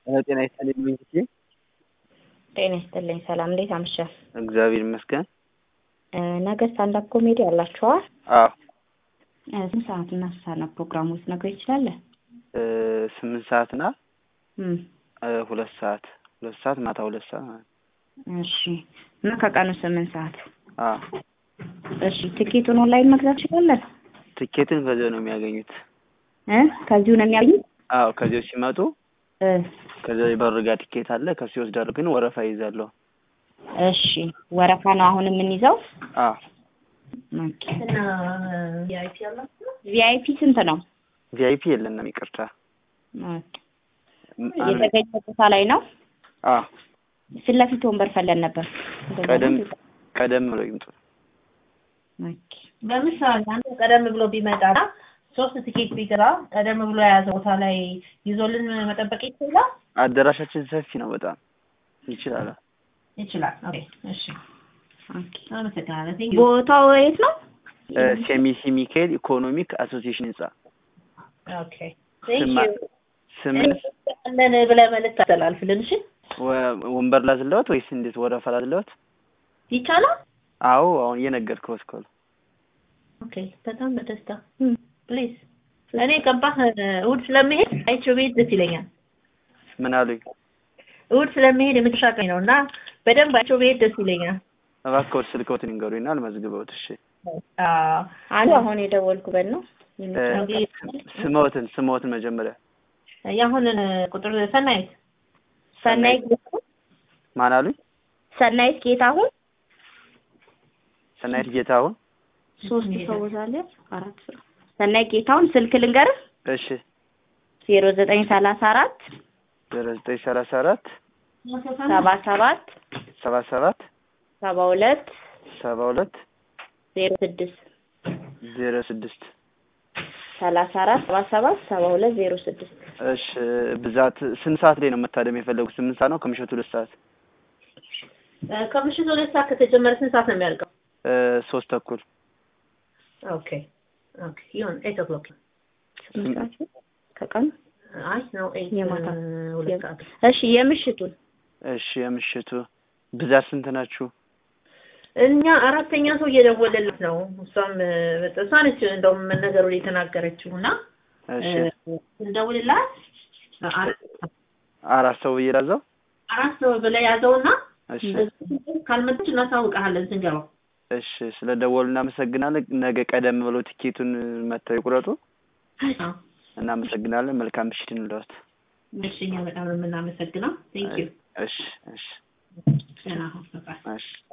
ጤና ይስጥልኝ እንጂ ጤና ይስጥልኝ ሰላም እንዴት አመሻህ? እግዚአብሔር ይመስገን። ነገ ስታንዳፕ ኮሜዲ አላችኋ? አዎ። ስንት ሰዓት እና ሰዓት ነው ፕሮግራሙ ልትነግረኝ ትችላለህ? 8 ሰዓትና 2 ሰዓት ማታ 2 ሰዓት ማለት ነው። እሺ እና ከቀኑ 8 ሰዓት። አዎ። እሺ ትኬቱን ኦንላይን መግዛት ይችላል? ትኬቱን ከዚያው ነው የሚያገኙት። ከዚሁ ነው የሚያገኙት? አዎ ከዚያው ሲመጡ ከዚያው በርጋ ትኬት አለ ከሱ ይወስዳሉ፣ ግን ወረፋ ይይዛሉ። እሺ ወረፋ ነው አሁን የምንይዘው? አዎ። ኦኬ። እና ቪአይፒ ስንት ነው? ቪአይፒ የለንም ይቅርታ። ኦኬ። የተገኘ ቦታ ላይ ነው? አዎ። ፊት ለፊት ወንበር ፈለን ነበር። ቀደም ብሎ ይምጡ። ኦኬ። በምሳሌ አንተ ቀደም ብሎ ቢመጣና 3 ቲኬት ቢገዛ ቀደም ብሎ የያዘው ቦታ ላይ ይዞልን መጠበቅ ይችላል? አዳራሻችን ሰፊ ነው በጣም ይችላል። ኦኬ እሺ ኦኬ አመሰግናለሁ። ቦታው የት ነው? ሴሚሲ ሚካኤል ኢኮኖሚክ አሶሲዬሽን ህንጻ። ኦኬ ስምንት እነን ብለህ መልእክት አስተላልፍልን። እሺ ወንበር ላዝለውት ወይስ እንዴት ወረፋ ላዝለውት ይቻላል? አዎ አሁን እየነገርኩህ እስኮል። ኦኬ በጣም በደስታ ፕሊዝ እኔ ገባህ እሑድ ስለምሄድ አይቼው ቤት ደስ ይለኛል። ምን አሉኝ? እሑድ ስለምሄድ የመጨረሻ ቀን ነውና በደንብ አይቼው ቤት ደስ ይለኛል። እባክዎት ስልክዎትን ይንገሩኝና አልመዝግበውት። እሺ አሁን የደወልኩበት ነው። ስሞትን መጀመሪያ ያሁንን ቁጥር ሰናይት ማን አሉኝ? ሰናይት ጌታሁን። ሰናይት ጌታሁን 3 ሰዎች አለ 4 ሰው። ሰናይት ጌታሁን ስልክ ልንገርህ? እሺ 0934 0934 77 72 06 34 77 72 06። እሺ ብዛት ስንት ሰዓት ላይ ነው መታደም የፈለጉት? 8 ሰዓት ነው ከምሽቱ 2 ሰዓት? ከምሽቱ 2 ሰዓት ከተጀመረ ስንት ሰዓት ነው የሚያልቀው? 3 ተኩል። ኦኬ ይሁን 8 o'clock ከቀን አይ ነው 8 2 ሰዓት። እሺ የምሽቱ ብዛት ስንት ናችሁ? እኛ አራተኛ ሰው እየደወለለት ነው። እሷም ነች እንደውም ነገሩን የተናገረችውና እሺ እንደውልላት 4 ሰው ይያዘው 4 ሰው በላይ ያዘውና እሺ ካልመጣች እናሳውቃለን ስንገባ። እሺ ስለደወሉ እናመሰግናለን። ነገ ቀደም ብለው ቲኬቱን መተው ይቁረጡ። እናመሰግናለን። መልካም ምሽት እንለዎት። እሺ እኛ በጣም የምናመሰግነው። ቴንክ ዩ። እሺ ሰላም። እሺ